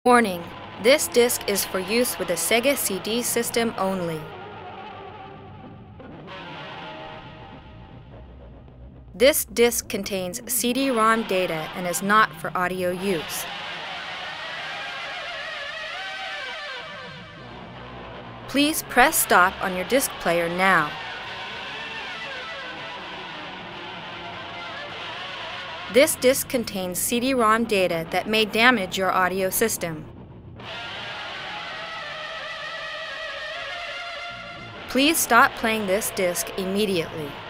Warning: this disc is for use with a Sega CD system only. This disc contains CD-ROM data and is not for audio use. Please press stop on your disc player now. This disc contains CD-ROM data that may damage your audio system. Please stop playing this disc immediately.